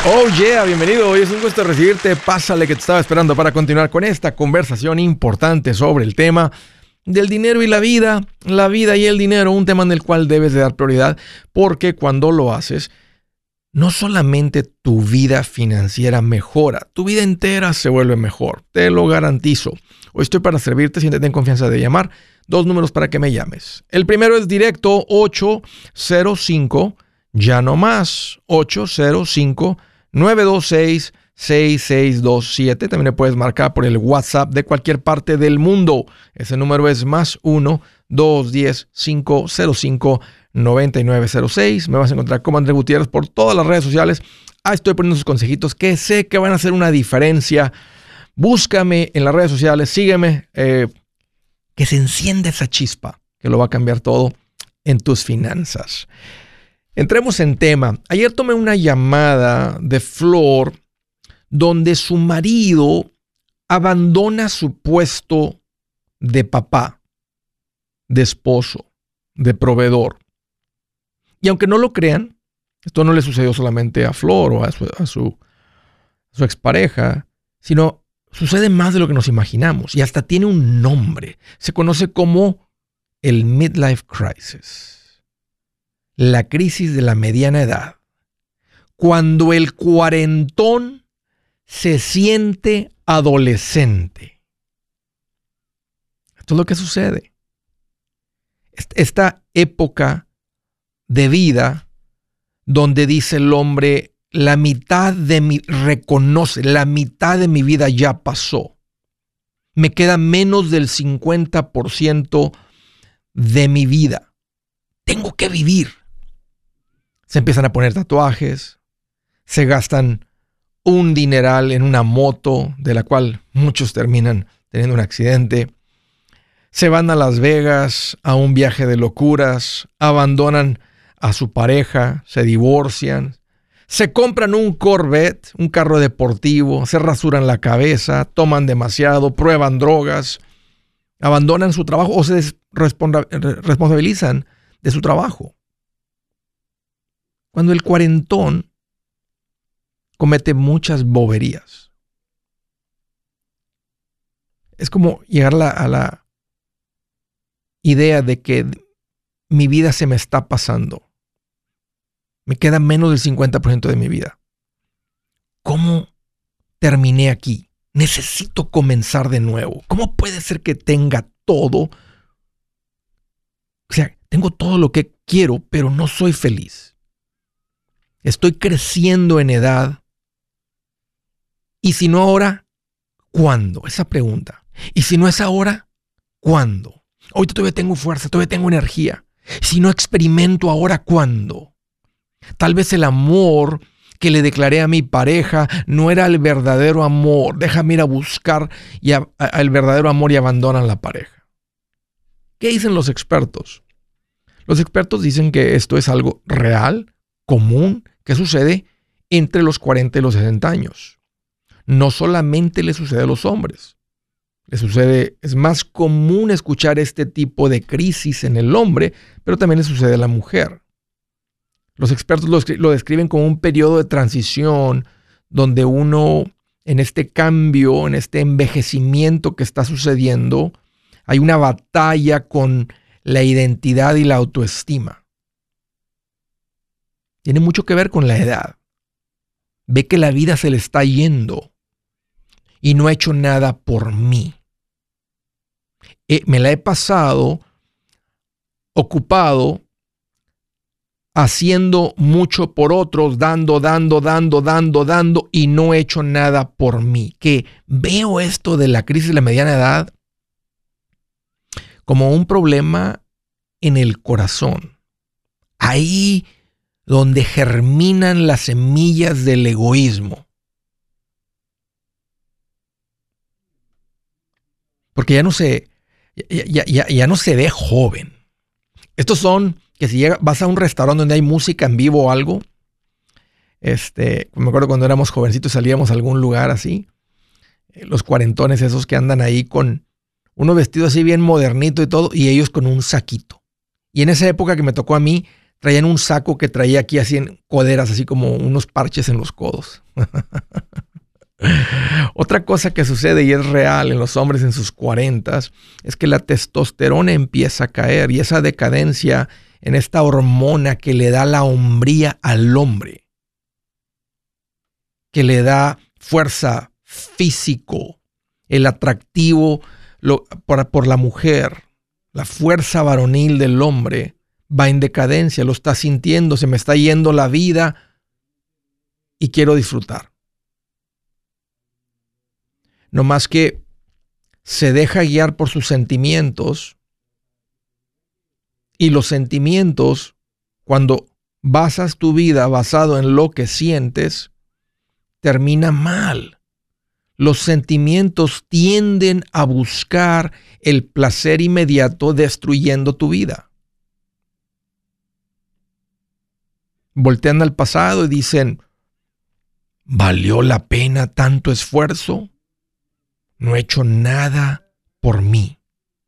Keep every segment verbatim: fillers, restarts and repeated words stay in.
Oh yeah, bienvenido. Hoy es un gusto recibirte. Pásale que te estaba esperando para continuar con esta conversación importante sobre el tema del dinero y la vida. La vida y el dinero, un tema en el cual debes de dar prioridad, porque cuando lo haces, no solamente tu vida financiera mejora, tu vida entera se vuelve mejor. Te lo garantizo. Hoy estoy para servirte, siéntete en confianza de llamar. Dos números para que me llames. El primero es directo ocho cero cinco, ya no más, ocho cero cinco, nueve dos seis, seis seis dos siete. También me puedes marcar por el WhatsApp de cualquier parte del mundo. Ese número es más uno, dos uno cero, cinco cero cinco, nueve nueve cero seis. Me vas a encontrar como Andrés Gutiérrez por todas las redes sociales. Ahí estoy poniendo sus consejitos que sé que van a hacer una diferencia. Búscame en las redes sociales, sígueme, eh, que se encienda esa chispa que lo va a cambiar todo en tus finanzas. Entremos en tema. Ayer tomé una llamada de Flor donde su marido abandona su puesto de papá, de esposo, de proveedor. Y aunque no lo crean, esto no le sucedió solamente a Flor o a su, a su, a su expareja, sino sucede más de lo que nos imaginamos y hasta tiene un nombre. Se conoce como el midlife crisis, la crisis de la mediana edad, cuando el cuarentón se siente adolescente. Esto es lo que sucede. Esta época de vida donde dice el hombre, la mitad de mi, reconoce, la mitad de mi vida ya pasó. Me queda menos del cincuenta por ciento de mi vida. Tengo que vivir. Se empiezan a poner tatuajes, se gastan un dineral en una moto, de la cual muchos terminan teniendo un accidente. Se van a Las Vegas a un viaje de locuras, abandonan a su pareja, se divorcian. Se compran un Corvette, un carro deportivo, se rasuran la cabeza, toman demasiado, prueban drogas, abandonan su trabajo o se responsabilizan de su trabajo. Cuando el cuarentón comete muchas boberías. Es como llegar a la, a la idea de que mi vida se me está pasando. Me queda menos del cincuenta por ciento de mi vida. ¿Cómo terminé aquí? Necesito comenzar de nuevo. ¿Cómo puede ser que tenga todo? O sea, tengo todo lo que quiero, pero no soy feliz. Estoy creciendo en edad. Y si no ahora, ¿cuándo? Esa pregunta. Y si no es ahora, ¿cuándo? Hoy todavía tengo fuerza, todavía tengo energía. Si no experimento ahora, ¿cuándo? Tal vez el amor que le declaré a mi pareja no era el verdadero amor. Déjame ir a buscar y a, a, el verdadero amor y abandonan la pareja. ¿Qué dicen los expertos? Los expertos dicen que esto es algo real, común, que sucede entre los cuarenta y los sesenta años. No solamente le sucede a los hombres. Le sucede, es más común escuchar este tipo de crisis en el hombre, pero también le sucede a la mujer. Los expertos lo, lo describen como un periodo de transición donde uno, en este cambio, en este envejecimiento que está sucediendo, hay una batalla con la identidad y la autoestima. Tiene mucho que ver con la edad. Ve que la vida se le está yendo y no ha hecho nada por mí. Eh, me la he pasado ocupado haciendo mucho por otros, dando, dando, dando, dando, dando, y no he hecho nada por mí. Que veo esto de la crisis de la mediana edad como un problema en el corazón. Ahí donde germinan las semillas del egoísmo. Porque ya no se, ya, ya, ya, ya no se ve joven. Estos son que si llega, vas a un restaurante donde hay música en vivo o algo, este, me acuerdo cuando éramos jovencitos salíamos a algún lugar así, eh, los cuarentones esos que andan ahí con uno vestido así bien modernito y todo, y ellos con un saquito. Y en esa época que me tocó a mí, traían un saco que traía aquí así en coderas, así como unos parches en los codos. Otra cosa que sucede y es real en los hombres en sus cuarentas es que la testosterona empieza a caer y esa decadencia en esta hormona que le da la hombría al hombre, que le da fuerza, físico, el atractivo lo, por, por la mujer, la fuerza varonil del hombre va en decadencia, lo está sintiendo, se me está yendo la vida y quiero disfrutar. No más que se deja guiar por sus sentimientos y los sentimientos, cuando basas tu vida basado en lo que sientes, termina mal. Los sentimientos tienden a buscar el placer inmediato destruyendo tu vida. Voltean al pasado y dicen, ¿valió la pena tanto esfuerzo? No he hecho nada por mí.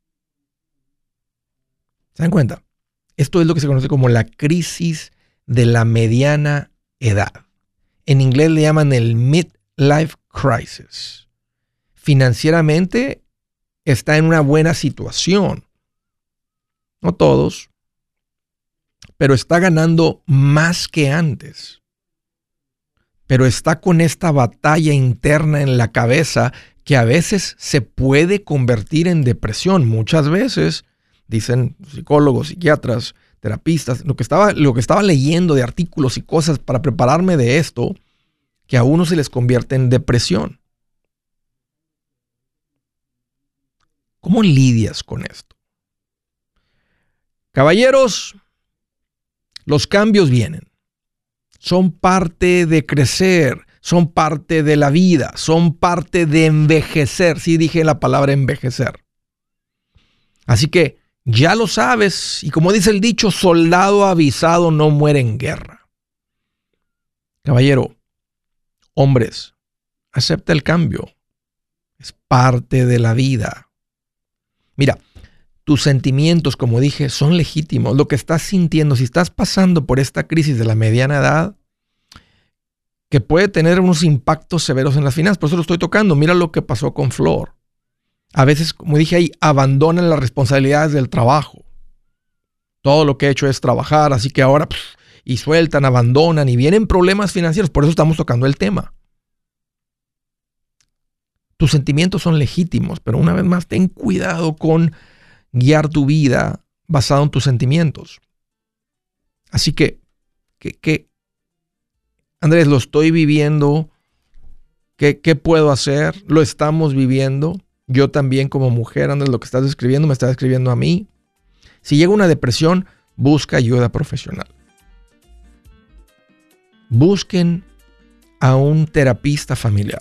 ¿Se dan cuenta? Esto es lo que se conoce como la crisis de la mediana edad. En inglés le llaman el midlife crisis. Financieramente está en una buena situación. No todos, pero está ganando más que antes. Pero está con esta batalla interna en la cabeza que a veces se puede convertir en depresión. Muchas veces, dicen psicólogos, psiquiatras, terapistas, lo que estaba, lo que estaba leyendo de artículos y cosas para prepararme de esto, que a uno se les convierte en depresión. ¿Cómo lidias con esto? Caballeros, los cambios vienen. Son parte de crecer. Son parte de la vida, son parte de envejecer. Sí dije la palabra envejecer. Así que ya lo sabes. Y como dice el dicho, soldado avisado no muere en guerra. Caballero, hombres, acepta el cambio. Es parte de la vida. Mira, tus sentimientos, como dije, son legítimos. Lo que estás sintiendo, si estás pasando por esta crisis de la mediana edad, que puede tener unos impactos severos en las finanzas. Por eso lo estoy tocando. Mira lo que pasó con Flor. A veces, como dije ahí, abandonan las responsabilidades del trabajo. Todo lo que he hecho es trabajar, así que ahora pff, y sueltan, abandonan y vienen problemas financieros. Por eso estamos tocando el tema. Tus sentimientos son legítimos, pero una vez más, ten cuidado con guiar tu vida basado en tus sentimientos. Así que, que, que Andrés, lo estoy viviendo. ¿Qué, ¿Qué puedo hacer? Lo estamos viviendo. Yo también como mujer, Andrés, lo que estás describiendo me está describiendo a mí. Si llega una depresión, busca ayuda profesional. Busquen a un terapista familiar.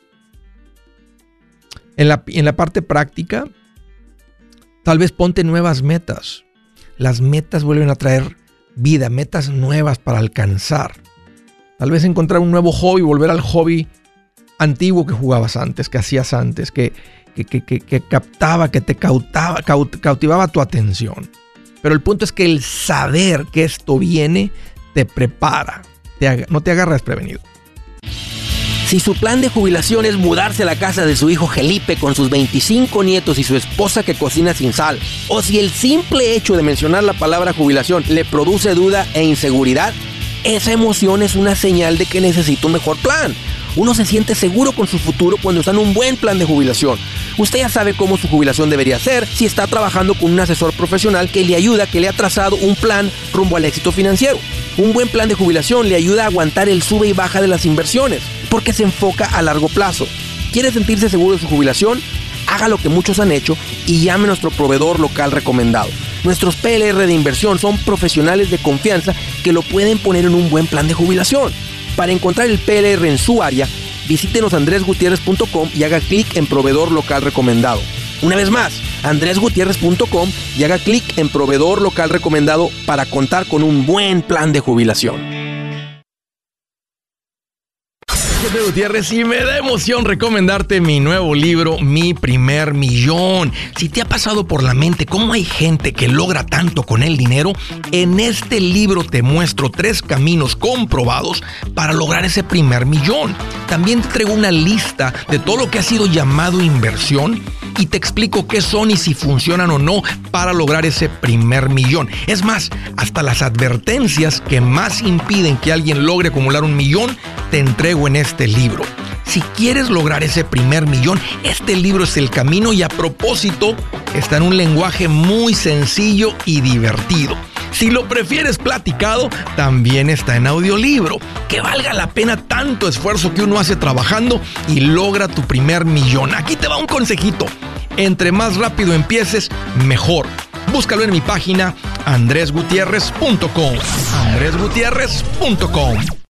En la, en la parte práctica, tal vez ponte nuevas metas. Las metas vuelven a traer vida, metas nuevas para alcanzar. Tal vez encontrar un nuevo hobby, volver al hobby antiguo que jugabas antes, que hacías antes, que, que, que, que, que captaba, que te cautaba, caut, cautivaba tu atención. Pero el punto es que el saber que esto viene te prepara, te haga, no te agarra desprevenido. Si su plan de jubilación es mudarse a la casa de su hijo Felipe con sus veinticinco nietos y su esposa que cocina sin sal, o si el simple hecho de mencionar la palabra jubilación le produce duda e inseguridad, esa emoción es una señal de que necesita un mejor plan. Uno se siente seguro con su futuro cuando está en un buen plan de jubilación. Usted ya sabe cómo su jubilación debería ser si está trabajando con un asesor profesional que le ayuda, que le ha trazado un plan rumbo al éxito financiero. Un buen plan de jubilación le ayuda a aguantar el sube y baja de las inversiones, porque se enfoca a largo plazo. ¿Quiere sentirse seguro de su jubilación? Haga lo que muchos han hecho y llame a nuestro proveedor local recomendado. Nuestros P L R de inversión son profesionales de confianza que lo pueden poner en un buen plan de jubilación. Para encontrar el P L R en su área, visítenos andres gutierrez punto com y haga clic en proveedor local recomendado. Una vez más, andres gutierrez punto com y haga clic en proveedor local recomendado para contar con un buen plan de jubilación. Andrés Gutiérrez y me da emoción recomendarte mi nuevo libro, Mi Primer Millón. Si te ha pasado por la mente cómo hay gente que logra tanto con el dinero, en este libro te muestro tres caminos comprobados para lograr ese primer millón. También te traigo una lista de todo lo que ha sido llamado inversión y te explico qué son y si funcionan o no para lograr ese primer millón. Es más, hasta las advertencias que más impiden que alguien logre acumular un millón, te entrego en este libro. Si quieres lograr ese primer millón, este libro es el camino y a propósito, está en un lenguaje muy sencillo y divertido. Si lo prefieres platicado, también está en audiolibro. Que valga la pena tanto esfuerzo que uno hace trabajando y logra tu primer millón. Aquí te va un consejito. Entre más rápido empieces, mejor. Búscalo en mi página andres gutierrez punto com. andres gutierrez punto com.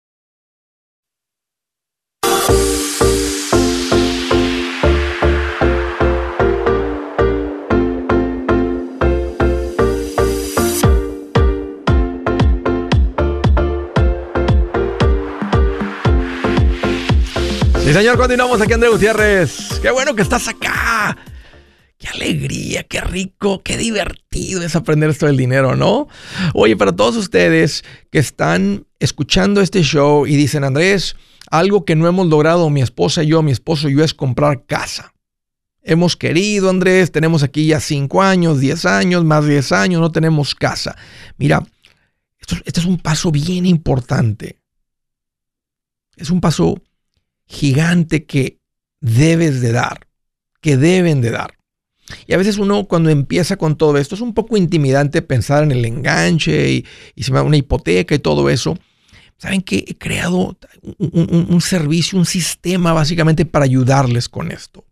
Sí, señor, continuamos aquí, Andrés Gutiérrez. Qué bueno que estás acá. Qué alegría, qué rico, qué divertido es aprender esto del dinero, ¿no? Oye, para todos ustedes que están escuchando este show y dicen, Andrés, algo que no hemos logrado mi esposa y yo, mi esposo y yo, es comprar casa. Hemos querido, Andrés, tenemos aquí ya cinco años, diez años, más de diez años, no tenemos casa. Mira, esto, este es un paso bien importante. Es un paso gigante que debes de dar, que deben de dar. Y a veces uno cuando empieza con todo esto es un poco intimidante pensar en el enganche y, y se me da una hipoteca y todo eso. ¿Saben qué? He creado un, un, un servicio, un sistema básicamente para ayudarles con esto.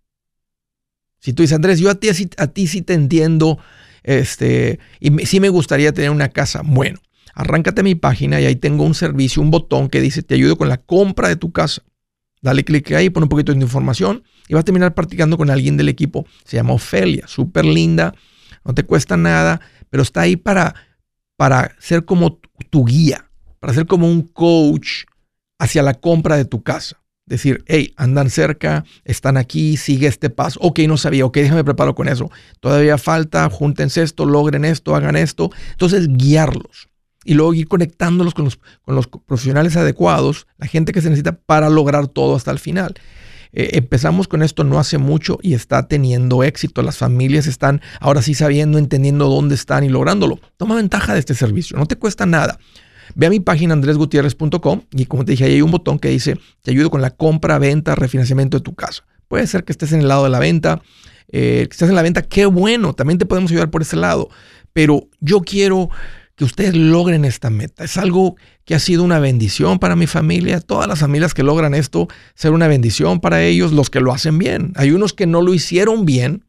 Si tú dices, Andrés, yo a ti, a ti sí te entiendo este, y me, sí me gustaría tener una casa. Bueno, arráncate a mi página y ahí tengo un servicio, un botón que dice te ayudo con la compra de tu casa. Dale clic ahí, pon un poquito de información y vas a terminar practicando con alguien del equipo. Se llama Ofelia, súper linda, no te cuesta nada, pero está ahí para, para ser como tu guía, para ser como un coach hacia la compra de tu casa. Decir, hey, andan cerca, están aquí, sigue este paso. Ok, no sabía, ok, déjame preparo con eso. Todavía falta, júntense esto, logren esto, hagan esto. Entonces, guiarlos. Y luego ir conectándolos con los, con los profesionales adecuados, la gente que se necesita para lograr todo hasta el final. Eh, empezamos con esto no hace mucho y está teniendo éxito. Las familias están ahora sí sabiendo, entendiendo dónde están y lográndolo. Toma ventaja de este servicio, no te cuesta nada. Ve a mi página andres gutierrez punto com y como te dije, ahí hay un botón que dice te ayudo con la compra, venta, refinanciamiento de tu casa. Puede ser que estés en el lado de la venta, eh, que estés en la venta, qué bueno, también te podemos ayudar por ese lado. Pero yo quiero que ustedes logren esta meta. Es algo que ha sido una bendición para mi familia. Todas las familias que logran esto, ser una bendición para ellos, los que lo hacen bien. Hay unos que no lo hicieron bien.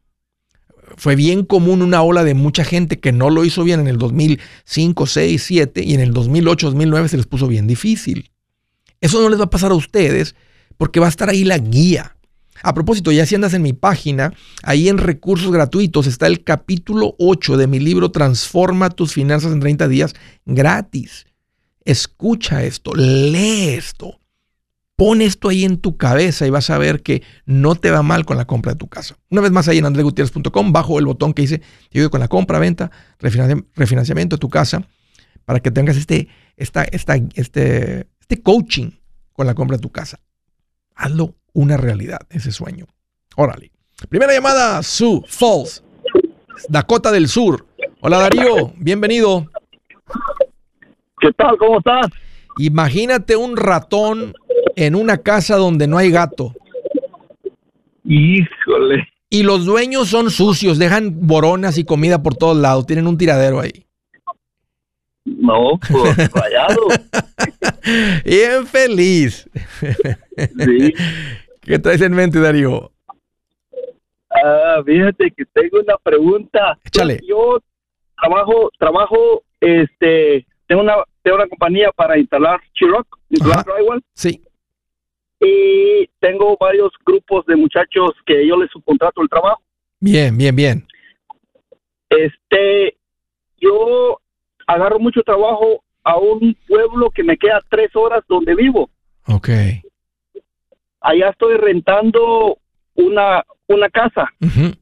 Fue bien común una ola de mucha gente que no lo hizo bien en el dos mil cinco, seis, siete y en el dos mil ocho, dos mil nueve se les puso bien difícil. Eso no les va a pasar a ustedes porque va a estar ahí la guía. A propósito, ya si andas en mi página, ahí en recursos gratuitos está el capítulo ocho de mi libro Transforma tus finanzas en treinta días gratis. Escucha esto, lee esto, pon esto ahí en tu cabeza y vas a ver que no te va mal con la compra de tu casa. Una vez más ahí en andres gutierrez punto com, bajo el botón que dice te ayudo con la compra, venta, refinanci- refinanciamiento de tu casa, para que tengas este, esta, esta, este, este coaching con la compra de tu casa. Hazlo una realidad, ese sueño. Órale. Primera llamada, Sioux Falls, Dakota del Sur. Hola Darío, bienvenido. ¿Qué tal? ¿Cómo estás? Imagínate un ratón en una casa donde no hay gato. Híjole. Y los dueños son sucios, dejan boronas y comida por todos lados, tienen un tiradero ahí. No, pues rayado. Bien feliz. Sí. ¿Qué traes en mente, Darío? Ah, fíjate que tengo una pregunta. Échale. Yo trabajo, trabajo, este, tengo una, tengo una compañía para instalar Chiroc, instalar drywall. Sí. Y tengo varios grupos de muchachos que yo les subcontrato el trabajo. Bien, bien, bien. Este, yo agarro mucho trabajo a un pueblo que me queda tres horas donde vivo. Ok. allá estoy rentando una, una casa. Uh-huh.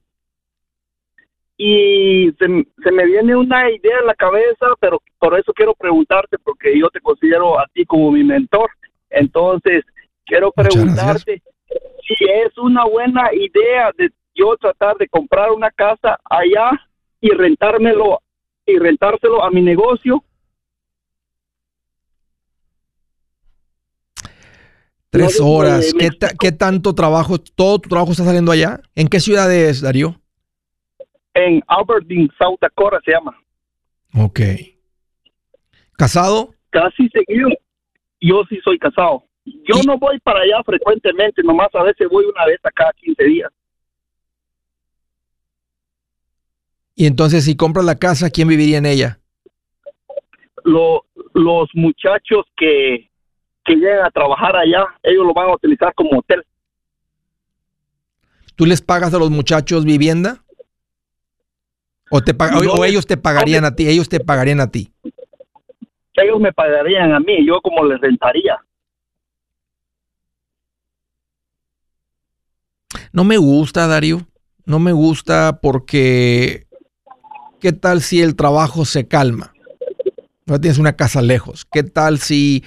Y se, se me viene una idea en la cabeza, pero por eso quiero preguntarte, porque yo te considero a ti como mi mentor. Entonces, quiero preguntarte si es una buena idea de yo tratar de comprar una casa allá y rentármelo y rentárselo a mi negocio. Tres No, horas. me- ¿Qué, ta- ¿Qué tanto trabajo? ¿Todo tu trabajo está saliendo allá? ¿En qué ciudad es, Darío? En Aberdeen, South Dakota se llama. Ok. ¿Casado? Casi seguido. Yo sí soy casado. Yo Y- no voy para allá frecuentemente, nomás a veces voy una vez a cada quince días. Y entonces, si compras la casa, ¿quién viviría en ella? Lo, los muchachos que, que llegan a trabajar allá, ellos lo van a utilizar como hotel. ¿Tú les pagas a los muchachos vivienda? ¿O, te pag- o- No o les- ellos te pagarían a ti? Ellos te pagarían a ti. Ellos me pagarían a mí, yo como les rentaría. No me gusta, Darío. No me gusta porque ¿qué tal si el trabajo se calma? No tienes una casa lejos. ¿Qué tal si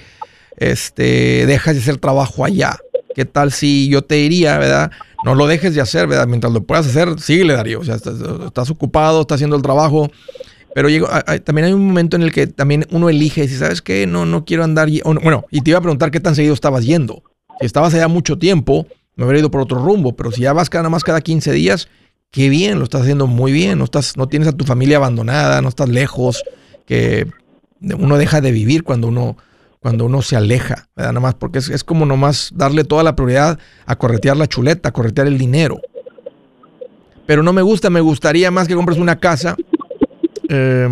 este, dejas de hacer trabajo allá? ¿Qué tal si yo te diría, verdad? No lo dejes de hacer, ¿verdad? Mientras lo puedas hacer, síguele, Darío. O sea, estás, estás ocupado, estás haciendo el trabajo. Pero llego, a- a- también hay un momento en el que también uno elige y dice, ¿sabes qué? No, no quiero andar... ye- o no- Bueno, y te iba a preguntar qué tan seguido estabas yendo. Si estabas allá mucho tiempo, me hubiera ido por otro rumbo. Pero si ya vas cada más cada quince días, qué bien, lo estás haciendo muy bien. No estás, no tienes a tu familia abandonada, no estás lejos. Que uno deja de vivir cuando uno, cuando uno se aleja, ¿verdad? Nada más porque es, es como nomás darle toda la prioridad a corretear la chuleta, a corretear el dinero. Pero no me gusta, me gustaría más que compres una casa. Eh,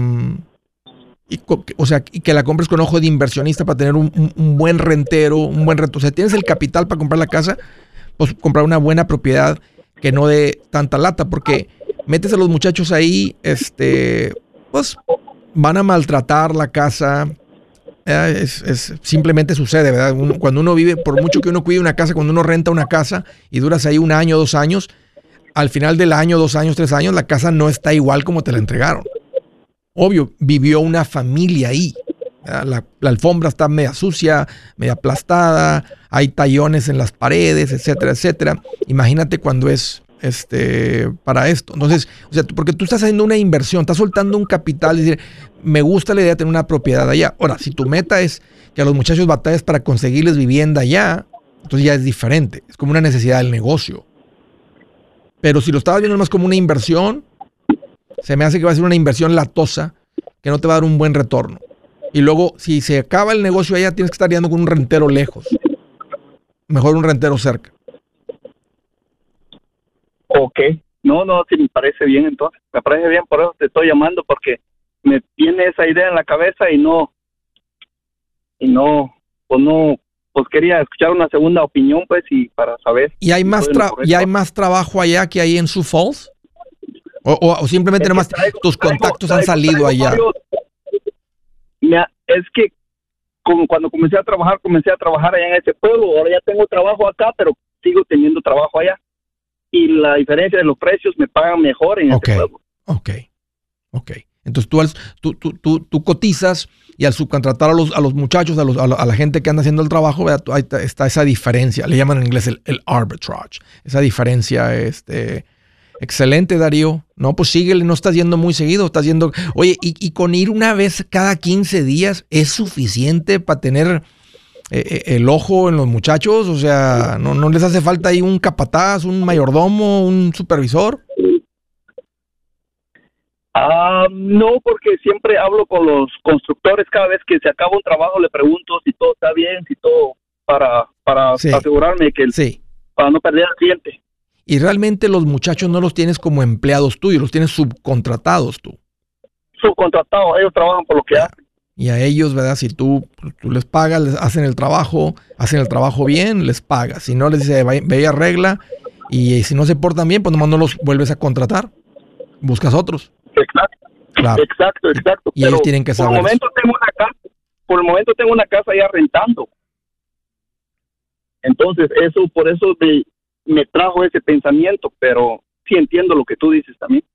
y, co- o sea, y que la compres con ojo de inversionista para tener un, un- un buen rentero, un buen rento. O sea, tienes el capital para comprar la casa, pues comprar una buena propiedad que no dé tanta lata, porque metes a los muchachos ahí, este, pues van a maltratar la casa. Eh, es, es- simplemente sucede, ¿verdad? Uno- cuando uno vive, por mucho que uno cuide una casa, cuando uno renta una casa y duras ahí un año, dos años, al final del año, dos años, tres años, la casa no está igual como te la entregaron. Obvio, vivió una familia ahí. ¿Verdad? La, la alfombra está media sucia, media aplastada, hay tallones en las paredes, etcétera, etcétera. Imagínate cuando es este para esto. Entonces, o sea, tú- porque tú estás haciendo una inversión, estás soltando un capital, es decir, me gusta la idea de tener una propiedad allá. Ahora, si tu meta es que a los muchachos batalles para conseguirles vivienda allá, entonces ya es diferente. Es como una necesidad del negocio. Pero si lo estabas viendo más como una inversión, se me hace que va a ser una inversión latosa que no te va a dar un buen retorno. Y luego, si se acaba el negocio allá, tienes que estar lidiando con un rentero lejos. Mejor un rentero cerca. Ok. No, no, sí me parece bien entonces. Me parece bien, por eso te estoy llamando, porque me tiene esa idea en la cabeza y no, y no, pues no, pues quería escuchar una segunda opinión, pues, y para saber. ¿Y hay si más, estoy en lo tra- correcto. ¿y hay más trabajo allá que hay en Sioux Falls? O, o- o simplemente Es que nomás traigo- tus traigo- contactos han traigo- salido traigo allá. varios- Me ha- es que como cuando comencé a trabajar, comencé a trabajar allá en ese pueblo. Ahora ya tengo trabajo acá, pero sigo teniendo trabajo allá. Y la diferencia de los precios me pagan mejor en Ok. ese pueblo. Ok, ok. Entonces tú, al- tú, tú, tú, tú cotizas y al subcontratar a los, a los muchachos, a, los, a, la, a la gente que anda haciendo el trabajo, ¿verdad? Tú- ahí está, está esa diferencia. Le llaman en inglés el, el arbitrage. Esa diferencia, este... Excelente, Darío. No, pues síguele, no estás yendo muy seguido, estás yendo... Oye, y, y con ir una vez cada quince días es suficiente para tener eh, eh, el ojo en los muchachos. O sea, ¿no, no les hace falta ahí un capataz, un mayordomo, un supervisor? Ah, no, porque siempre hablo con los constructores. Cada vez que se acaba un trabajo le pregunto si todo está bien, si todo, para, para Sí. asegurarme que el- Sí. para no perder al cliente. Y realmente los muchachos no los tienes como empleados tuyos, los tienes subcontratados tú. Subcontratados, ellos trabajan por lo que hacen. Y a ellos, ¿verdad? Si tú, tú les pagas, les hacen el trabajo, hacen el trabajo bien, les pagas. Si no, les dice, ve ve y arregla. Y si no se portan bien, pues nomás no los vuelves a contratar. Buscas otros. Exacto, Claro. exacto, exacto. Y ellos Pero tienen que por saber el momento tengo una casa, por el momento tengo una casa ya rentando. Entonces, eso, por eso me, me trajo ese pensamiento, pero sí entiendo lo que tú dices también.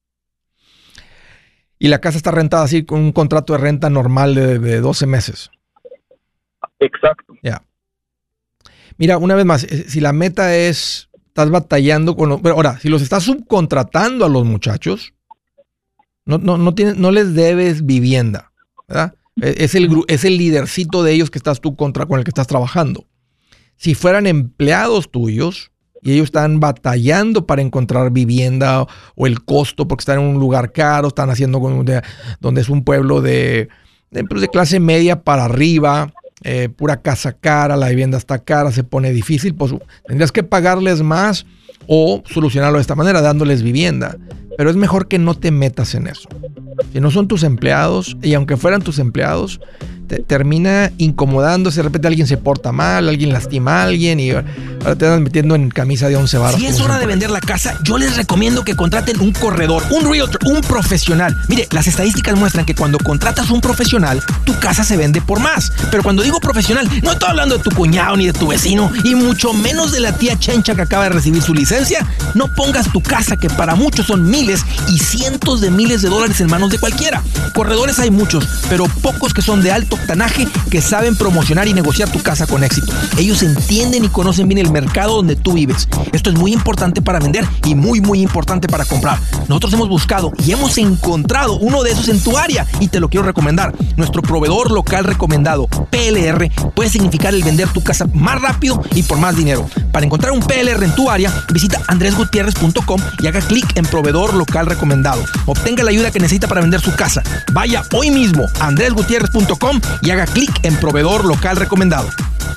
Y la casa está rentada así con un contrato de renta normal de, de doce meses. Exacto. Ya. Yeah. Mira, una vez más, si la meta es, estás batallando con los, pero ahora, si los estás subcontratando a los muchachos, no, no, no, tienes, no les debes vivienda, ¿verdad? Es el, es el lidercito de ellos que estás tú contra, con el que estás trabajando. Si fueran empleados tuyos y ellos están batallando para encontrar vivienda o, o el costo porque están en un lugar caro, están haciendo donde, donde es un pueblo de, de, de clase media para arriba, eh, pura casa cara, la vivienda está cara, se pone difícil, pues tendrías que pagarles más o solucionarlo de esta manera, dándoles vivienda. Pero es mejor que no te metas en eso. Si no son tus empleados, y aunque fueran tus empleados, te termina incomodándose. De repente alguien se porta mal, alguien lastima a alguien y ahora te andas metiendo en camisa de once varas. Si es hora de vender la casa, yo les recomiendo que contraten un corredor, un realtor, un profesional. Mire, las estadísticas muestran que cuando contratas un profesional, tu casa se vende por más. Pero cuando digo profesional, no estoy hablando de tu cuñado ni de tu vecino, y mucho menos de la tía Chencha que acaba de recibir su licencia. No pongas tu casa, que para muchos son miles y cientos de miles de dólares, en manos de cualquiera. Corredores hay muchos, pero pocos que son de alto octanaje, que saben promocionar y negociar tu casa con éxito. Ellos entienden y conocen bien el mercado donde tú vives. Esto es muy importante para vender y muy muy importante para comprar. Nosotros hemos buscado y hemos encontrado uno de esos en tu área y te lo quiero recomendar. Nuestro proveedor local recomendado, P L R, puede significar el vender tu casa más rápido y por más dinero. Para encontrar un P L R en tu área, visita andres gutierrez punto com y haga clic en proveedor local recomendado. Obtenga la ayuda que necesita para vender su casa. Vaya hoy mismo a andres gutierrez punto com y haga clic en proveedor local recomendado.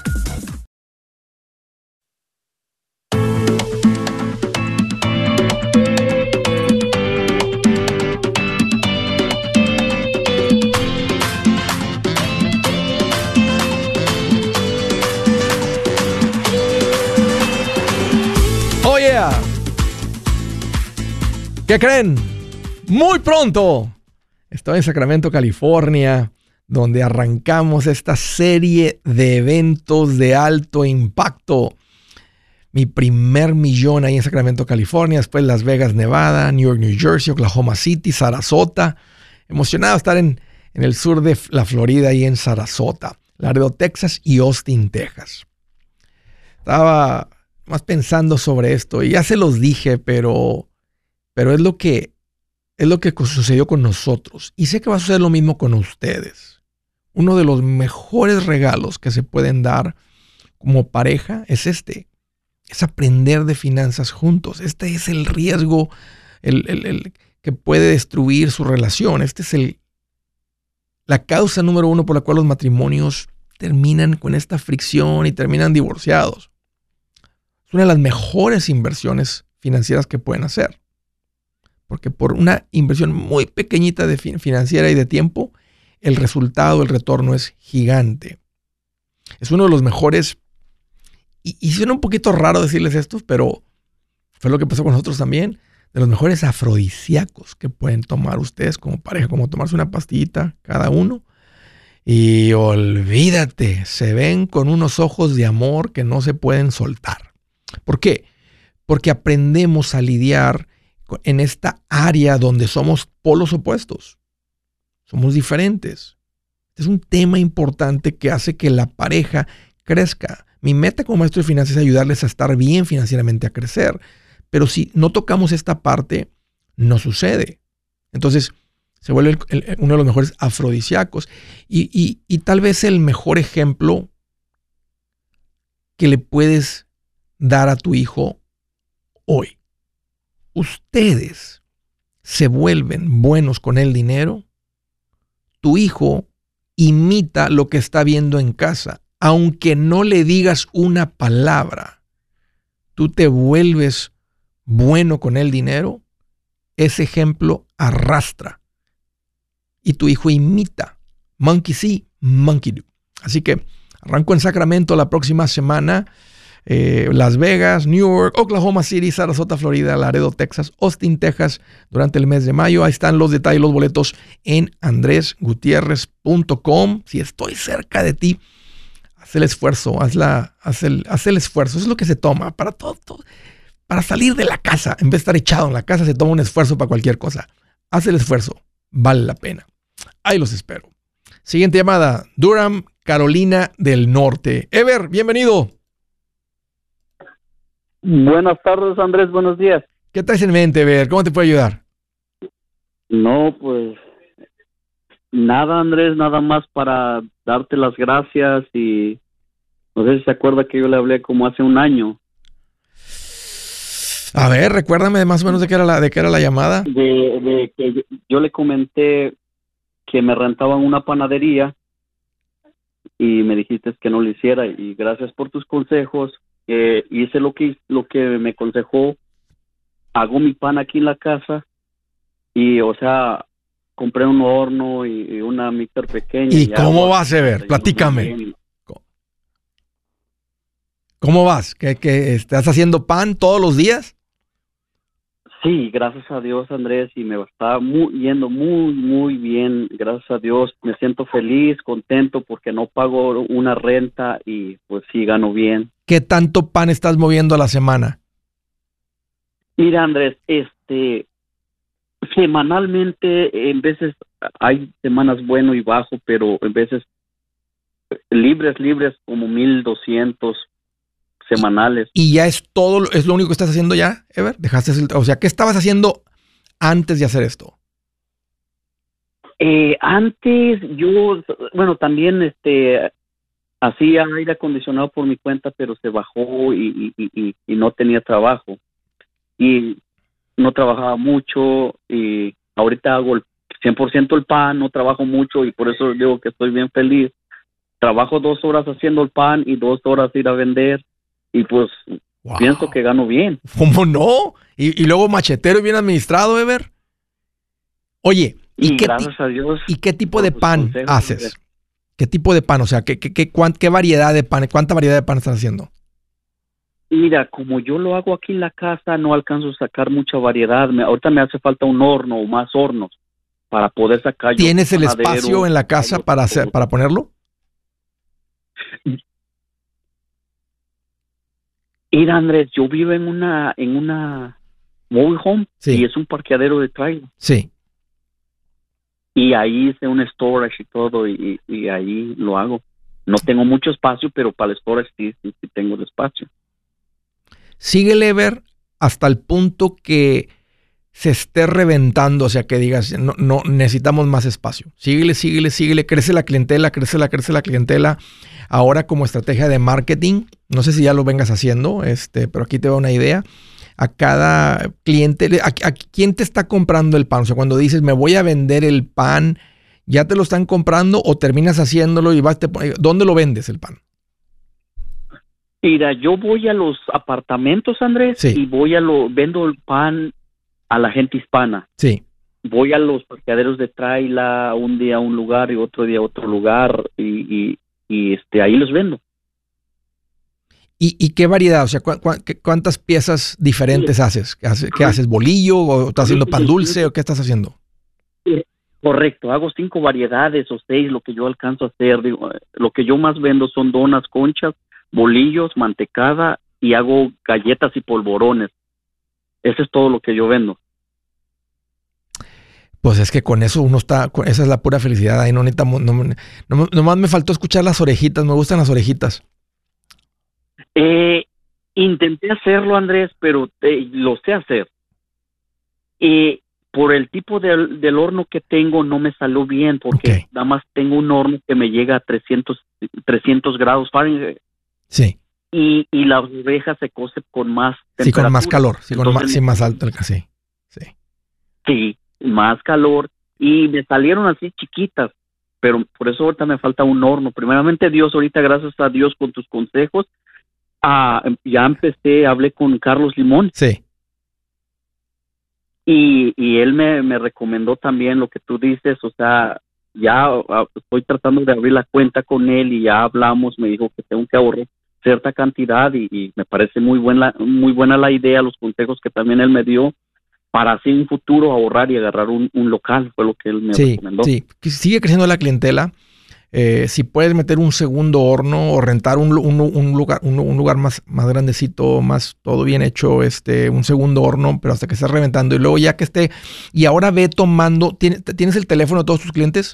Oh yeah. ¿Qué creen? Muy pronto estoy en Sacramento, California, donde arrancamos esta serie de eventos de alto impacto. Mi primer millón ahí en Sacramento, California, después Las Vegas, Nevada, New York, New Jersey, Oklahoma City, Sarasota. Emocionado de estar en, en el sur de la Florida, ahí en Sarasota, Laredo, Texas y Austin, Texas. Estaba más pensando sobre esto y ya se los dije, pero, pero es lo que, es lo que sucedió con nosotros. Y sé que va a suceder lo mismo con ustedes. Uno de los mejores regalos que se pueden dar como pareja es este. Es aprender de finanzas juntos. Este es el riesgo el, el, el que puede destruir su relación. Este es el, la causa número uno por la cual los matrimonios terminan con esta fricción y terminan divorciados. Es una de las mejores inversiones financieras que pueden hacer. Porque por una inversión muy pequeñita de financiera y de tiempo, el resultado, el retorno es gigante. Es uno de los mejores, y, y suena un poquito raro decirles esto, pero fue lo que pasó con nosotros también, de los mejores afrodisíacos que pueden tomar ustedes como pareja, como tomarse una pastillita cada uno. Y olvídate, se ven con unos ojos de amor que no se pueden soltar. ¿Por qué? Porque aprendemos a lidiar en esta área donde somos polos opuestos. Somos diferentes. Este es un tema importante que hace que la pareja crezca. Mi meta como maestro de finanzas es ayudarles a estar bien financieramente, a crecer. Pero si no tocamos esta parte, no sucede. Entonces, se vuelve el, el, uno de los mejores afrodisíacos. Y, y, y tal vez el mejor ejemplo que le puedes dar a tu hijo hoy. Ustedes se vuelven buenos con el dinero. Tu hijo imita lo que está viendo en casa. Aunque no le digas una palabra, tú te vuelves bueno con el dinero. Ese ejemplo arrastra. Y tu hijo imita. Monkey see, monkey do. Así que arranco en Sacramento la próxima semana. Eh, Las Vegas, New York, Oklahoma City, Sarasota, Florida, Laredo, Texas, Austin, Texas, durante el mes de mayo. Ahí están los detalles, los boletos en andres gutierrez punto com. Si estoy cerca de ti, haz el esfuerzo, haz, la, haz, el, haz el esfuerzo. Eso es lo que se toma para todo, todo. Para salir de la casa, en vez de estar echado en la casa, se toma un esfuerzo para cualquier cosa. Haz el esfuerzo, vale la pena. Ahí los espero. Siguiente llamada, Durham, Carolina del Norte. Ever, bienvenido. Buenas tardes, Andrés, buenos días. ¿Qué traes en mente, Ever? ¿Cómo te puedo ayudar? No, pues nada, Andrés, nada más para darte las gracias y no sé si se acuerda que yo le hablé como hace un año. A ver, recuérdame más o menos de qué era la, de qué era la llamada. De, de que yo, yo le comenté que me rentaban una panadería y me dijiste que no lo hiciera y gracias por tus consejos. Eh, hice lo que lo que me aconsejó, hago mi pan aquí en la casa y, o sea, compré un horno y, y una mixer pequeña. ¿Y, y cómo agua, vas, Ever? Platícame. ¿Cómo vas? ¿Qué, qué, estás haciendo pan todos los días? Sí, gracias a Dios, Andrés, y me está muy, yendo muy, muy bien, gracias a Dios. Me siento feliz, contento porque no pago una renta y pues sí gano bien. ¿Qué tanto pan estás moviendo a la semana? Mira, Andrés, este, semanalmente, en veces hay semanas bueno y bajo, pero en veces libres, libres, como mil doscientos semanales. ¿Y ya es todo, es lo único que estás haciendo ya, Ever? ¿Dejaste el, o sea, qué estabas haciendo antes de hacer esto? Eh, antes yo, bueno, también este hacía aire acondicionado por mi cuenta, pero se bajó y, y, y, y no tenía trabajo. Y no trabajaba mucho y ahorita hago el cien por ciento el pan, no trabajo mucho y por eso digo que estoy bien feliz. Trabajo dos horas haciendo el pan y dos horas ir a vender. Y pues wow, pienso que gano bien. ¿Cómo no? Y, y luego machetero y bien administrado, Ever. Oye, ¿y, y qué, gracias a Dios, ¿y qué tipo de pan haces? ¿Qué tipo de pan? O sea, ¿qué, qué, qué, cuán, ¿qué variedad de pan? ¿Cuánta variedad de pan estás haciendo? Mira, como yo lo hago aquí en la casa, no alcanzo a sacar mucha variedad. Me, ahorita me hace falta un horno o más hornos para poder sacar. ¿Tienes el espacio en la casa para hacer, para ponerlo? Mira, Andrés, yo vivo en una en una mobile home sí. y es un parqueadero de trailer. Sí. Y ahí hice un storage y todo y, y ahí lo hago. No tengo mucho espacio, pero para el storage sí, sí, sí tengo el espacio. Síguele, Ever, hasta el punto que se esté reventando, o sea, que digas, no, no necesitamos más espacio. Síguele, síguele, síguele, crece la clientela, crece la, crece la clientela. Ahora como estrategia de marketing, no sé si ya lo vengas haciendo, este, pero aquí te va una idea. A cada cliente, a, a quién te está comprando el pan. O sea, cuando dices, me voy a vender el pan, ¿ya te lo están comprando o terminas haciéndolo y vas, te, ¿dónde lo vendes el pan? Mira, yo voy a los apartamentos, Andrés, sí. y voy a lo, vendo el pan a la gente hispana. Sí. Voy a los parqueaderos de traila, un día a un lugar y otro día a otro lugar, y, y, y este ahí los vendo. ¿Y, y qué variedad? O sea, ¿cu cu ¿cuántas piezas diferentes sí. haces? ¿Qué, haces? ¿Qué haces? ¿Bolillo? ¿O estás haciendo pan dulce? ¿O qué estás haciendo? Correcto, hago cinco variedades o seis, lo que yo alcanzo a hacer. Digo, lo que yo más vendo son donas, conchas, bolillos, mantecada y hago galletas y polvorones. Eso es todo lo que yo vendo. Pues es que con eso uno está, esa es la pura felicidad. Ahí no necesitamos, no, no, nomás me faltó escuchar las orejitas, me gustan las orejitas. Eh, intenté hacerlo, Andrés, pero eh, lo sé hacer. Eh, por el tipo de, del horno que tengo no me salió bien porque okay. nada más tengo un horno que me llega a trescientos grados Fahrenheit. Sí. Y, y la oreja se cose con más temperatura. Sí, con más calor, sí, con Entonces, más, sí, más alto, sí, sí. Sí, más calor. Y me salieron así chiquitas, pero por eso ahorita me falta un horno. Primeramente Dios, ahorita gracias a Dios con tus consejos, ah, ya empecé, hablé con Carlos Limón. Sí. Y, y él me, me recomendó también lo que tú dices, o sea, ya uh, estoy tratando de abrir la cuenta con él y ya hablamos, me dijo que tengo que ahorrar cierta cantidad y, y me parece muy buena, muy buena la idea, los consejos que también él me dio para así en un futuro ahorrar y agarrar un, un local, fue lo que él me sí, recomendó. Sí, sigue creciendo la clientela. Eh, si puedes meter un segundo horno o rentar un, un, un lugar, un, un lugar más, más grandecito, más todo bien hecho, este, un segundo horno, pero hasta que esté reventando. Y luego ya que esté, y ahora ve tomando, ¿tienes, ¿tienes el teléfono de todos tus clientes?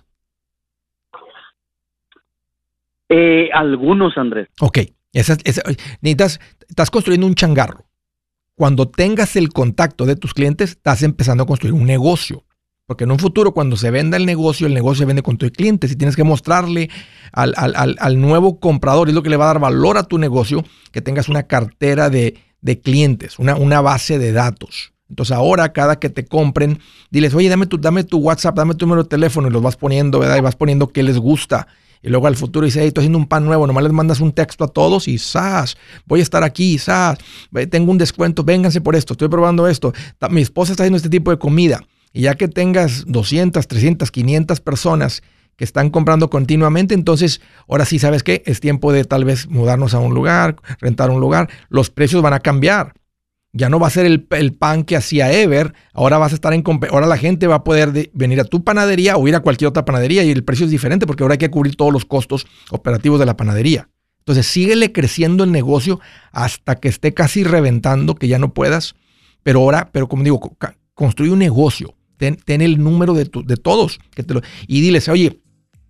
Eh, algunos, Andrés. Ok, esa, esa, necesitas, estás construyendo un changarro. Cuando tengas el contacto de tus clientes, estás empezando a construir un negocio. Porque en un futuro, cuando se venda el negocio, el negocio se vende con tus clientes y tienes que mostrarle al, al, al, al nuevo comprador, es lo que le va a dar valor a tu negocio, que tengas una cartera de, de clientes, una, una base de datos. Entonces ahora, cada que te compren, diles, oye, dame tu, dame tu WhatsApp, dame tu número de teléfono y los vas poniendo, ¿verdad? Y vas poniendo qué les gusta. Y luego al futuro dice, hey, estoy haciendo un pan nuevo, nomás les mandas un texto a todos y ¡zas! Voy a estar aquí, ¡zas! Tengo un descuento, vénganse por esto, estoy probando esto. Mi esposa está haciendo este tipo de comida. Y ya que tengas doscientas, trescientas, quinientas personas que están comprando continuamente, entonces ahora sí, ¿sabes qué? Es tiempo de tal vez mudarnos a un lugar, rentar un lugar. Los precios van a cambiar. Ya no va a ser el, el pan que hacía Ever. Ahora vas a estar en ahora la gente va a poder de, venir a tu panadería o ir a cualquier otra panadería y el precio es diferente porque ahora hay que cubrir todos los costos operativos de la panadería. Entonces síguele creciendo el negocio hasta que esté casi reventando, que ya no puedas. Pero ahora, pero como digo, construye un negocio. Ten, ten el número de, tu, de todos que te lo, y diles, oye,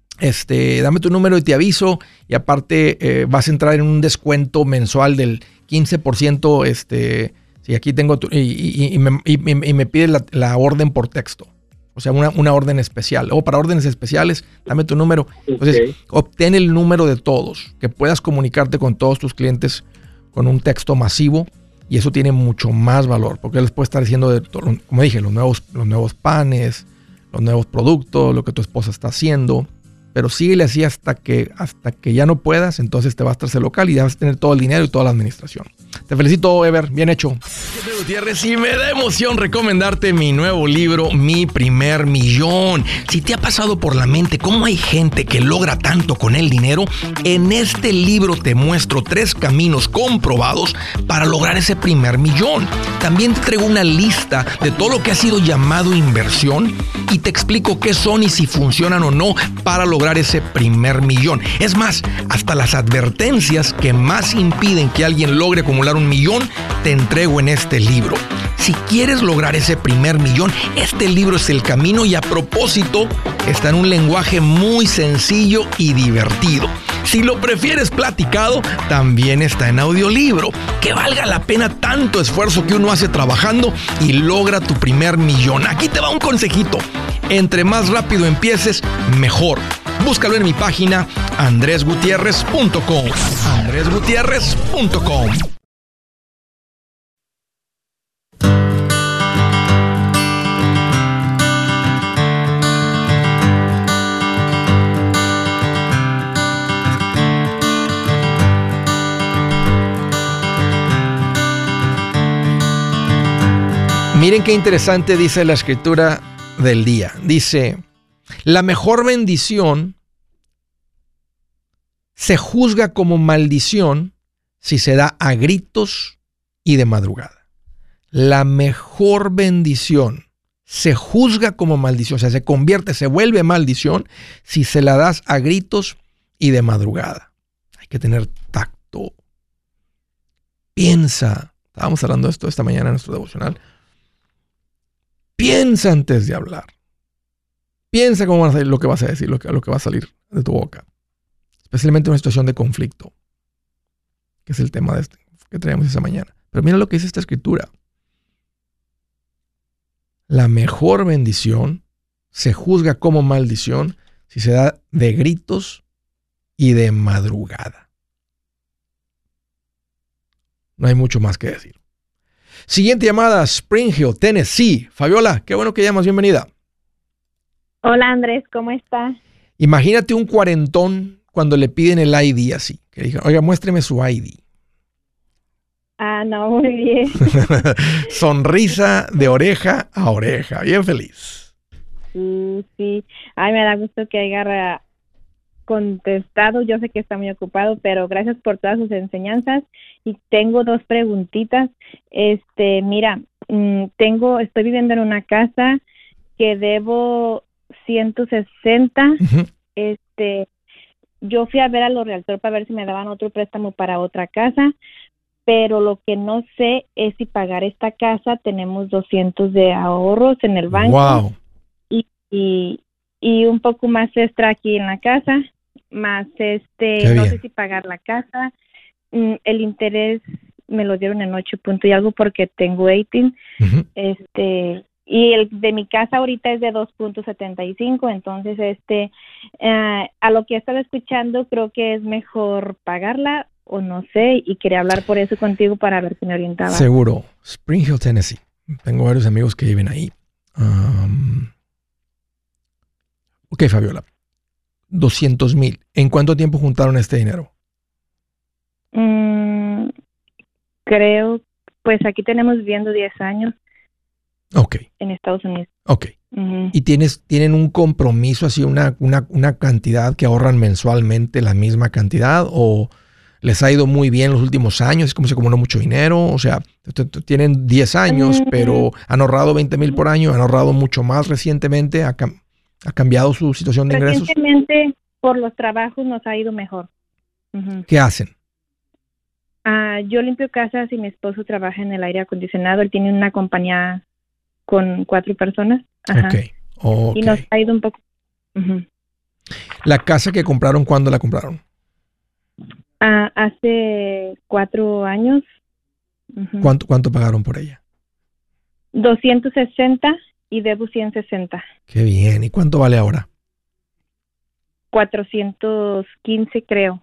este, dame tu número y te aviso. Y aparte eh, vas a entrar en un descuento mensual del quince por ciento. Este, si aquí tengo tu, y, y, y, me, y, y me pide la, la orden por texto. O sea, una, una orden especial. O para órdenes especiales, dame tu número. Entonces, okay. Obtén el número de todos, que puedas comunicarte con todos tus clientes con un texto masivo. Y eso tiene mucho más valor, porque les puede estar diciendo, de, como dije, los nuevos, los nuevos panes, los nuevos productos, lo que tu esposa está haciendo. Pero síguele así hasta que, hasta que ya no puedas, entonces te vas a estar local y ya vas a tener todo el dinero y toda la administración. Te felicito, Ever, bien hecho. Gutiérrez, y me da emoción recomendarte mi nuevo libro, Mi Primer Millón. Si te ha pasado por la mente cómo hay gente que logra tanto con el dinero, en este libro te muestro tres caminos comprobados para lograr ese primer millón. También te traigo una lista de todo lo que ha sido llamado inversión y te explico qué son y si funcionan o no para lograr ese primer millón. Es más, hasta las advertencias que más impiden que alguien logre acumular un millón, te entrego en este libro. Si quieres lograr ese primer millón, este libro es el camino y a propósito, está en un lenguaje muy sencillo y divertido. Si lo prefieres platicado, también está en audiolibro. Que valga la pena tanto esfuerzo que uno hace trabajando y logra tu primer millón. Aquí te va un consejito. Entre más rápido empieces, mejor. Búscalo en mi página andres gutierrez punto com. andres gutierrez punto com. Miren qué interesante dice la escritura del día. Dice, la mejor bendición se juzga como maldición si se da a gritos y de madrugada. La mejor bendición se juzga como maldición, o sea, se convierte, se vuelve maldición si se la das a gritos y de madrugada. Hay que tener tacto. Piensa. Estábamos hablando de esto esta mañana en nuestro devocional. Piensa antes de hablar. Piensa cómo va a salir lo que vas a decir, lo que, lo que va a salir de tu boca. Especialmente en una situación de conflicto, que es el tema de este, que traíamos esa mañana. Pero mira lo que dice esta escritura. La mejor bendición se juzga como maldición si se da de gritos y de madrugada. No hay mucho más que decir. Siguiente llamada, Spring Hill, Tennessee. Fabiola, qué bueno que llamas, bienvenida. Hola Andrés, ¿cómo estás? Imagínate un cuarentón cuando le piden el I D así. Que digan, oiga, muéstreme su I D. Ah, no, muy bien. Sonrisa de oreja a oreja, bien feliz. Sí, sí. Ay, me da gusto que haya contestado. Yo sé que está muy ocupado, pero gracias por todas sus enseñanzas. Y tengo dos preguntitas. Este, mira, tengo, estoy viviendo en una casa que debo ciento sesenta. Uh-huh. Este, yo fui a ver a los realtor para ver si me daban otro préstamo para otra casa, pero lo que no sé es si pagar esta casa. Tenemos doscientos de ahorros en el banco. Wow. Y, y, y un poco más extra aquí en la casa, más este, Qué no bien. sé si pagar la casa. Mm, el interés me lo dieron en ocho puntos y algo porque tengo dieciocho. Ujú. Este, y el de mi casa ahorita es de dos punto setenta y cinco, entonces este, eh, a lo que he estado escuchando creo que es mejor pagarla o no sé, y quería hablar por eso contigo para ver si me orientaba. Seguro. Spring Hill, Tennessee. Tengo varios amigos que viven ahí. Um, ok, Fabiola. doscientos mil. ¿En cuánto tiempo juntaron este dinero? Mm, creo, pues aquí tenemos viviendo diez años Ok, en Estados Unidos. ok. Ujú. ¿Y tienes, tienen un compromiso así, una, una, una cantidad que ahorran mensualmente, la misma cantidad? ¿O les ha ido muy bien los últimos años? ¿Es como se acumuló mucho dinero? O sea, t- t- tienen diez años, Mm. pero han ahorrado veinte mil por año, han ahorrado mucho más recientemente. ¿Ha, cam- ha cambiado su situación de ingresos? Recientemente, por los trabajos nos ha ido mejor. Ujú. ¿Qué hacen? Ah, yo limpio casas y mi esposo trabaja en el aire acondicionado. Él tiene una compañía con cuatro personas. Ajá. Ok, ok. Y nos ha ido un poco. Ujú. ¿La casa que compraron, cuándo la compraron? Ah, hace cuatro años. Ujú. ¿Cuánto, cuánto pagaron por ella? doscientos sesenta y debo ciento sesenta. Qué bien. ¿Y cuánto vale ahora? cuatrocientos quince creo.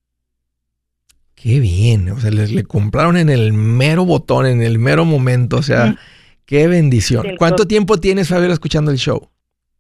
Qué bien. O sea, les, le compraron en el mero botón, en el mero momento. O sea, Mm. qué bendición. Del ¿Cuánto co- tiempo tienes, Fabiola, escuchando el show?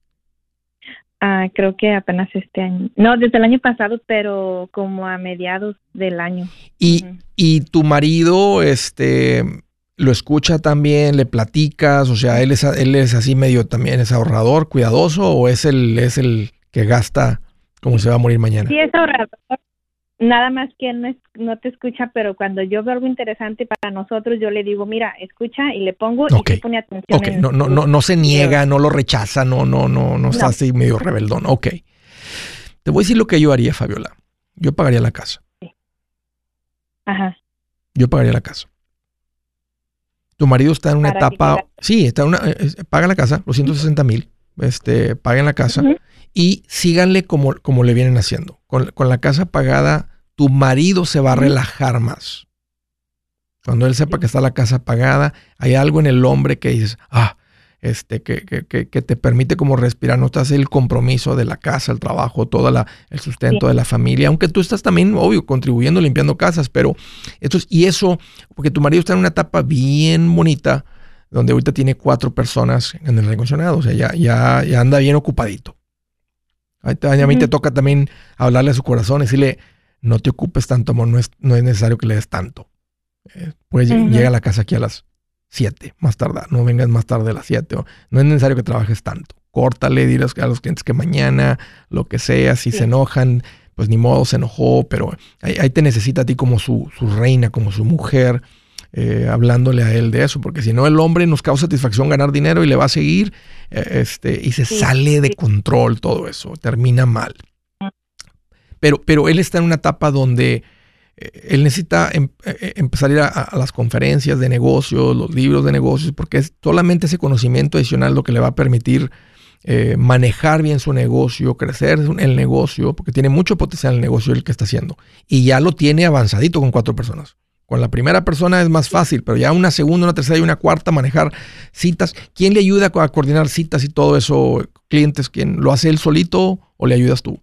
Ah, creo que apenas este año. No, desde el año pasado, pero como a mediados del año. Y, Ujú. y tu marido, este, lo escucha también, le platicas, o sea, él es, él es así medio también, es ahorrador, cuidadoso, o es el, es el que gasta como se va a morir mañana. Sí, es ahorrador. Nada más que él no, es- no te escucha, pero cuando yo veo algo interesante para nosotros, yo le digo, mira, escucha, y le pongo Ok. y se pone atención. Ok, en no, no, sus no, no se niega, videos. no lo rechaza, no, no, no, no está No. así medio rebeldón. Ok. Te voy a decir lo que yo haría, Fabiola. Yo pagaría la casa. Ajá. Yo pagaría la casa. Tu marido está en una Para que etapa. quede- Sí, está en una. eh, paga la casa, los ciento sesenta mil. Este, paguen la casa. Ujú. Y síganle como, como le vienen haciendo. Con, con la casa pagada, tu marido se va a Ujú. relajar más. Cuando él sepa que está la casa pagada, hay algo en el hombre que dices, ah, este, que, que, que, que te permite como respirar, no te hace el compromiso de la casa, el trabajo, todo la, el sustento Sí. de la familia, aunque tú estás también, obvio, contribuyendo, limpiando casas, pero esto es- y eso, porque tu marido está en una etapa bien bonita, donde ahorita tiene cuatro personas en el aire acondicionado, o sea, ya, ya, ya anda bien ocupadito. A ti- a mí te Ujú. toca también hablarle a su corazón y decirle, no te ocupes tanto, amor, no es, no es necesario que le des tanto. Eh, pues lle- Ujú. llega a la casa aquí a las siete, más tardar, no vengas más tarde a las siete, o no es necesario que trabajes tanto. Córtale, dile a los, a los clientes que mañana, lo que sea, si Sí. se enojan, pues ni modo, se enojó, pero ahí, ahí te necesita a ti como su, su reina, como su mujer, eh, hablándole a él de eso, porque si no el hombre nos causa satisfacción ganar dinero y le va a seguir, eh, este, y se Sí, sale de sí. control todo eso, termina mal. Pero, pero él está en una etapa donde eh, él necesita em- eh, empezar a ir a, a las conferencias de negocios, los libros de negocios, porque es solamente ese conocimiento adicional lo que le va a permitir eh, manejar bien su negocio, crecer el negocio, porque tiene mucho potencial el negocio el que está haciendo. Y ya lo tiene avanzadito con cuatro personas. Con la primera persona es más fácil, pero ya una segunda, una tercera y una cuarta, manejar citas. ¿Quién le ayuda a coordinar citas y todo eso? ¿Clientes? ¿Quién lo hace él solito o le ayudas tú?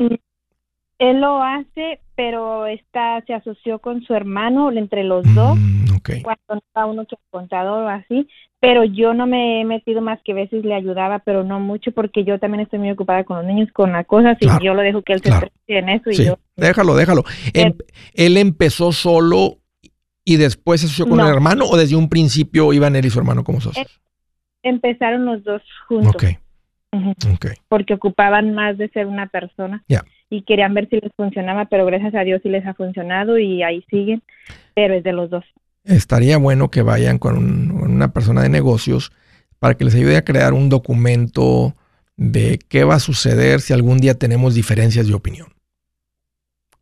Él lo hace, pero está, se asoció con su hermano entre los dos, Mm, ok. cuando no va uno que el contador o así, pero yo no me he metido más que veces le ayudaba, pero no mucho porque yo también estoy muy ocupada con los niños, con las cosas, Claro, y yo lo dejo que él se claro. estrese en eso y Sí, yo... déjalo, déjalo. Em- él empezó solo y después se asoció con No. el hermano, o desde un principio iban él y su hermano como socios. Empezaron los dos juntos. Ok, Ujú. ok. Porque ocupaban más de ser una persona. Ya. Y querían ver si les funcionaba, pero gracias a Dios sí les ha funcionado y ahí siguen, pero es de los dos. Estaría bueno que vayan con, un- con una persona de negocios para que les ayude a crear un documento de qué va a suceder si algún día tenemos diferencias de opinión.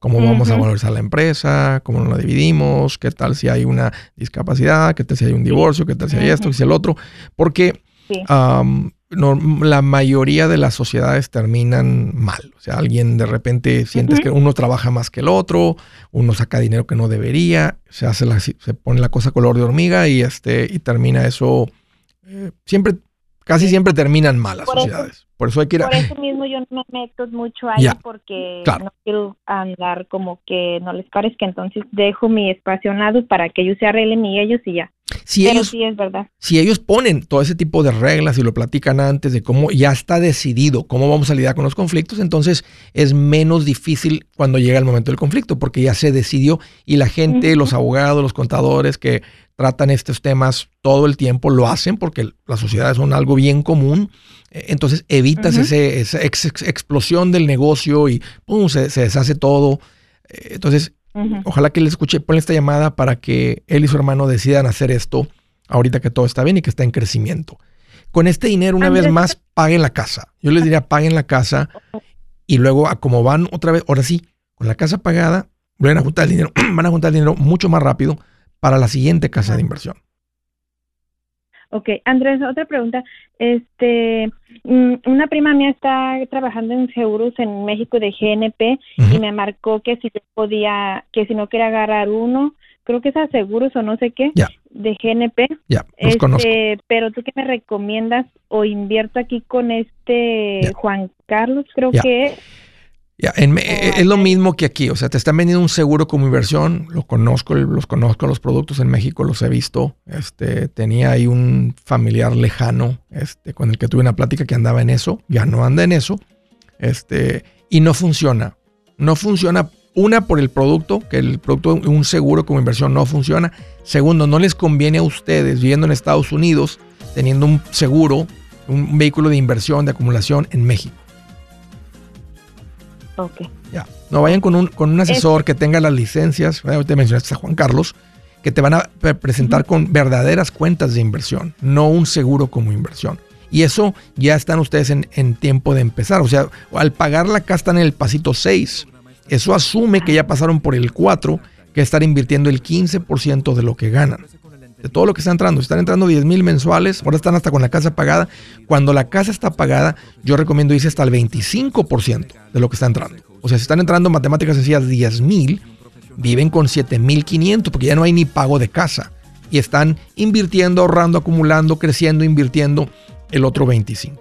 ¿Cómo Ujú. vamos a valorizar la empresa? ¿Cómo nos la dividimos? ¿Qué tal si hay una discapacidad? ¿Qué tal si hay un divorcio? ¿Qué tal si hay esto? ¿Qué tal si el otro? Porque Sí. um, no, la mayoría de las sociedades terminan mal. O sea, alguien de repente sientes Ujú. que uno trabaja más que el otro, uno saca dinero que no debería, se hace la, se pone la cosa color de hormiga y este y termina eso. Eh, siempre, casi Sí. siempre terminan mal las Por eso- sociedades. Por eso hay que ir a... Por eso mismo yo no me meto mucho ahí Ya, porque claro. no quiero andar como que no les parezca, entonces dejo mi espacio a un lado para que ellos se arreglen y ellos y ya. Si Pero ellos, sí es verdad. si ellos ponen todo ese tipo de reglas y lo platican antes de cómo ya está decidido cómo vamos a lidiar con los conflictos, entonces es menos difícil cuando llega el momento del conflicto porque ya se decidió y la gente, Ujú. los abogados, los contadores que tratan estos temas todo el tiempo lo hacen porque las sociedades son algo bien común. Eh, Entonces evitas Ujú. ese, esa ex- ex- explosión del negocio y pum, se, se deshace todo. Eh, Entonces Ujú. ojalá que les escuche, ponle esta llamada para que él y su hermano decidan hacer esto ahorita que todo está bien y que está en crecimiento. Con este dinero, una Andrés, vez más, paguen la casa. Yo les diría, paguen la casa y luego, a como van otra vez, ahora sí, con la casa pagada, van a juntar el dinero, van a juntar el dinero mucho más rápido para la siguiente casa Ajá. de inversión. Ok, Andrés, otra pregunta. Este, mm, una prima mía está trabajando en seguros en México de G N P Ujú. y me marcó que si yo podía, que si no quería agarrar uno, creo que es a seguros o no sé qué, Ya. de G N P. Ya, los conozco. Este, pero tú qué me recomiendas o invierto aquí con este Ya. Juan Carlos, creo Ya. que es. Ya, en me- Oh, es lo ok. mismo que aquí, o sea, te están vendiendo un seguro como inversión, lo conozco, los conozco los productos en México, los he visto, este, tenía ahí un familiar lejano, este, con el que tuve una plática que andaba en eso, ya no anda en eso, este, y no funciona, no funciona, una por el producto, que el producto de un seguro como inversión no funciona, segundo, no les conviene a ustedes viviendo en Estados Unidos, teniendo un seguro, un vehículo de inversión, de acumulación en México. Ok. Ya. No vayan con un, con un asesor que tenga las licencias. eh, Ahorita mencionaste a Juan Carlos, que te van a pre- presentar con verdaderas cuentas de inversión, no un seguro como inversión. Y eso ya están ustedes en, en tiempo de empezar. O sea, al pagar la casa están en el pasito seis. Eso asume que ya pasaron por el cuatro, que estar invirtiendo el quince por ciento de lo que ganan. De todo lo que está entrando. Están entrando diez mil mensuales, ahora están hasta con la casa pagada. Cuando la casa está pagada, yo recomiendo irse hasta el veinticinco por ciento de lo que está entrando. O sea, si están entrando matemáticas sencillas diez mil, viven con siete mil quinientos porque ya no hay ni pago de casa. Y están invirtiendo, ahorrando, acumulando, creciendo, invirtiendo el otro veinticinco.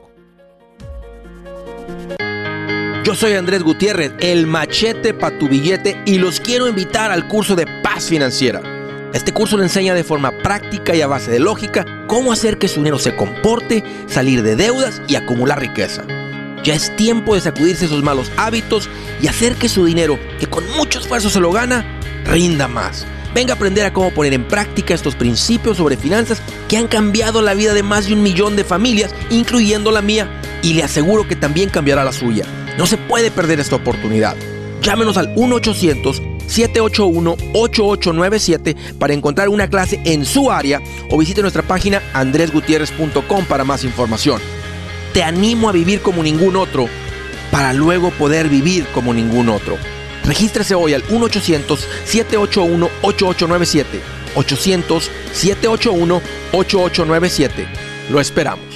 Yo soy Andrés Gutiérrez, el machete para tu billete, y los quiero invitar al curso de Paz Financiera. Este curso le enseña de forma práctica y a base de lógica cómo hacer que su dinero se comporte, salir de deudas y acumular riqueza. Ya es tiempo de sacudirse esos malos hábitos y hacer que su dinero, que con mucho esfuerzo se lo gana, rinda más. Venga a aprender a cómo poner en práctica estos principios sobre finanzas que han cambiado la vida de más de un millón de familias, incluyendo la mía, y le aseguro que también cambiará la suya. No se puede perder esta oportunidad. Llámenos al uno ochocientos, siete ocho uno, ocho ocho nueve siete para encontrar una clase en su área o visite nuestra página andres gutierrez punto com para más información. Te animo a vivir como ningún otro para luego poder vivir como ningún otro. Regístrese hoy al uno ochocientos, siete ocho uno, ocho ocho nueve siete. ochocientos, siete ocho uno, ocho ocho nueve siete. Lo esperamos.